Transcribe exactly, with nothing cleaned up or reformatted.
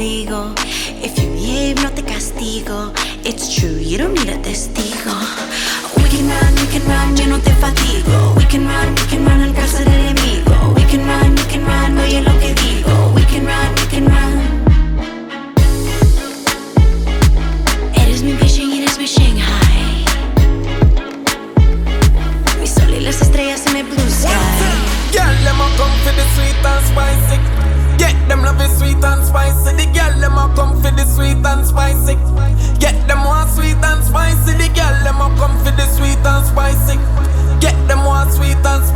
conmigo. If you behave, no te castigo. It's true, you don't need a testigo. We can run, we can run, yo no te fatigo. We can run, we can run en casa del enemigo. We can run, we can run, oye lo que digo. We can run, we can run. Eres mi Beijing y eres mi Shanghai. Mi sol y las estrellas en mi blue sky. Girl, them a come for the sweet and spicy. Get them love it sweet and spicy. The girl, them a come for the sweet and spicy. Get them one sweet and spicy. The girl, them a come for the sweet and spicy. Get them one sweet and spicy.